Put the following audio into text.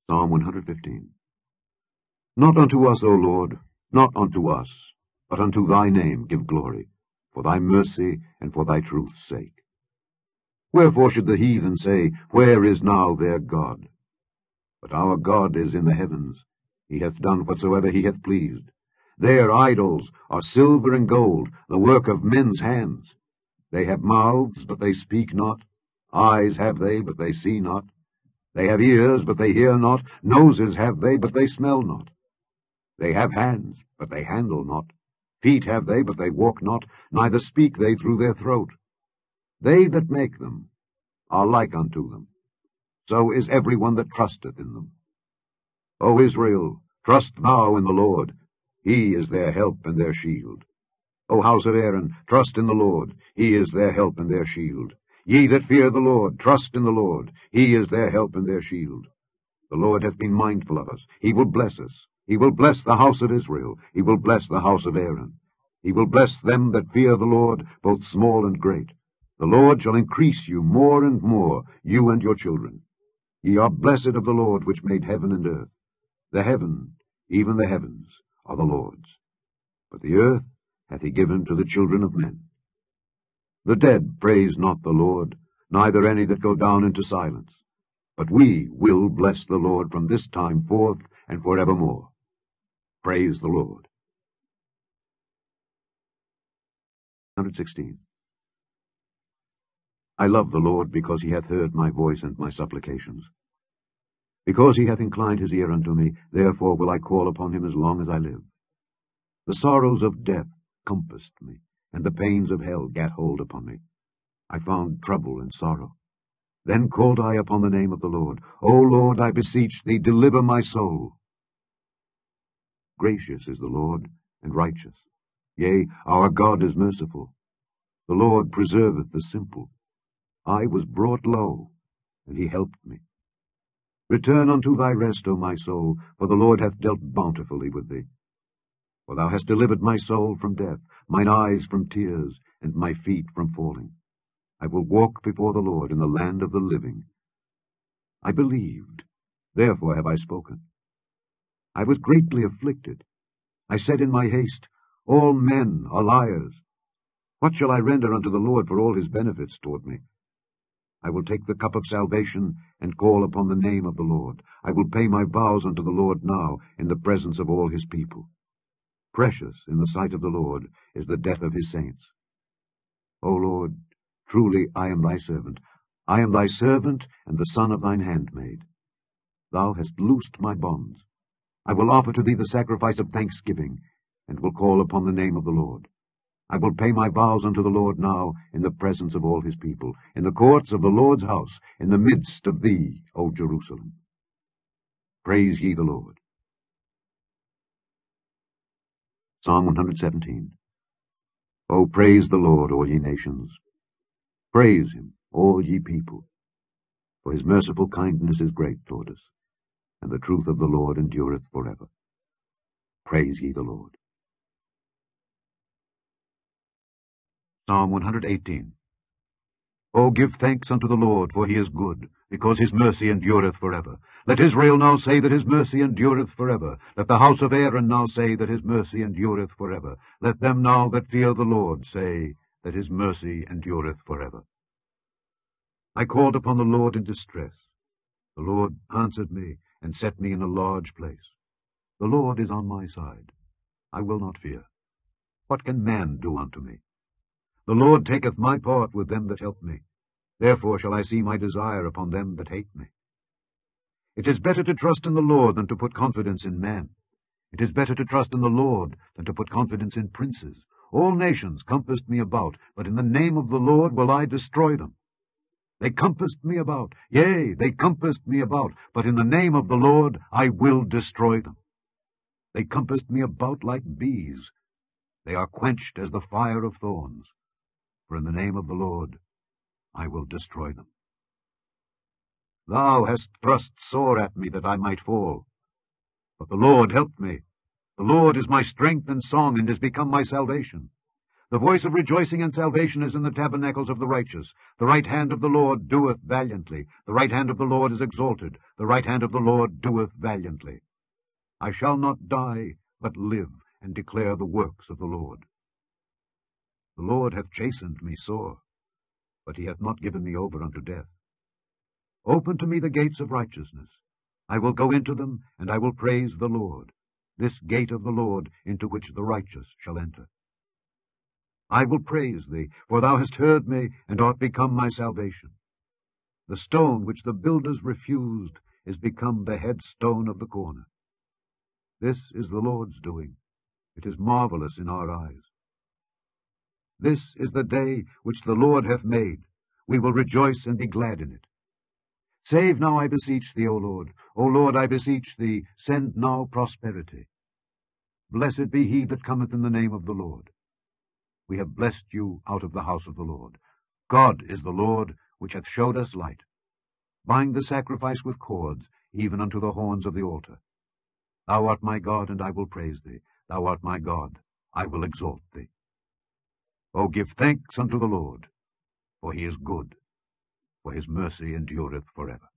Psalm 115. Not unto us, O Lord, not unto us, but unto thy name give glory, for thy mercy and for thy truth's sake. Wherefore should the heathen say, Where is now their God? But our God is in the heavens. He hath done whatsoever he hath pleased. Their idols are silver and gold, the work of men's hands. They have mouths, but they speak not. Eyes have they, but they see not. They have ears, but they hear not. Noses have they, but they smell not. They have hands, but they handle not. Feet have they, but they walk not, neither speak they through their throat. They that make them are like unto them. So is every one that trusteth in them. O Israel, trust thou in the Lord. He is their help and their shield. O house of Aaron, trust in the Lord. He is their help and their shield. Ye that fear the Lord, trust in the Lord. He is their help and their shield. The Lord hath been mindful of us. He will bless us. He will bless the house of Israel. He will bless the house of Aaron. He will bless them that fear the Lord, both small and great. The Lord shall increase you more and more, you and your children. Ye are blessed of the Lord, which made heaven and earth. The heaven, even the heavens, are the Lord's. But the earth hath he given to the children of men. The dead praise not the Lord, neither any that go down into silence. But we will bless the Lord from this time forth and forevermore. Praise the Lord. 116. I love the Lord, because he hath heard my voice and my supplications. Because he hath inclined his ear unto me, therefore will I call upon him as long as I live. The sorrows of death compassed me, and the pains of hell gat hold upon me. I found trouble and sorrow. Then called I upon the name of the Lord. O Lord, I beseech thee, deliver my soul. Gracious is the Lord, and righteous. Yea, our God is merciful. The Lord preserveth the simple. I was brought low, and he helped me. Return unto thy rest, O my soul, for the Lord hath dealt bountifully with thee. For thou hast delivered my soul from death, mine eyes from tears, and my feet from falling. I will walk before the Lord in the land of the living. I believed, therefore have I spoken. I was greatly afflicted. I said in my haste, All men are liars. What shall I render unto the Lord for all his benefits toward me? I will take the cup of salvation, and call upon the name of the Lord. I will pay my vows unto the Lord now, in the presence of all his people. Precious in the sight of the Lord is the death of his saints. O Lord, truly I am thy servant. I am thy servant, and the son of thine handmaid. Thou hast loosed my bonds. I will offer to thee the sacrifice of thanksgiving, and will call upon the name of the Lord. I will pay my vows unto the Lord now, in the presence of all his people, in the courts of the Lord's house, in the midst of thee, O Jerusalem. Praise ye the Lord. Psalm 117. O praise the Lord, all ye nations. Praise him, all ye people. For his merciful kindness is great toward us, and the truth of the Lord endureth forever. Praise ye the Lord. Psalm 118. O give thanks unto the Lord, for he is good, because his mercy endureth forever. Let Israel now say that his mercy endureth forever. Let the house of Aaron now say that his mercy endureth forever. Let them now that fear the Lord say that his mercy endureth forever. I called upon the Lord in distress. The Lord answered me, and set me in a large place. The Lord is on my side. I will not fear. What can man do unto me? The Lord taketh my part with them that help me. Therefore shall I see my desire upon them that hate me. It is better to trust in the Lord than to put confidence in man. It is better to trust in the Lord than to put confidence in princes. All nations compassed me about, but in the name of the Lord will I destroy them. They compassed me about, yea, they compassed me about, but in the name of the Lord I will destroy them. They compassed me about like bees. They are quenched as the fire of thorns. For in the name of the Lord I will destroy them. Thou hast thrust sore at me that I might fall. But the Lord helped me. The Lord is my strength and song, and is become my salvation. The voice of rejoicing and salvation is in the tabernacles of the righteous. The right hand of the Lord doeth valiantly. The right hand of the Lord is exalted. The right hand of the Lord doeth valiantly. I shall not die, but live, and declare the works of the Lord. The Lord hath chastened me sore, but he hath not given me over unto death. Open to me the gates of righteousness. I will go into them, and I will praise the Lord, this gate of the Lord into which the righteous shall enter. I will praise thee, for thou hast heard me, and art become my salvation. The stone which the builders refused is become the headstone of the corner. This is the Lord's doing. It is marvelous in our eyes. This is the day which the Lord hath made. We will rejoice and be glad in it. Save now, I beseech thee, O Lord. O Lord, I beseech thee, send now prosperity. Blessed be he that cometh in the name of the Lord. We have blessed you out of the house of the Lord. God is the Lord, which hath showed us light. Bind the sacrifice with cords, even unto the horns of the altar. Thou art my God, and I will praise thee. Thou art my God, I will exalt thee. O give thanks unto the Lord, for he is good, for his mercy endureth forever.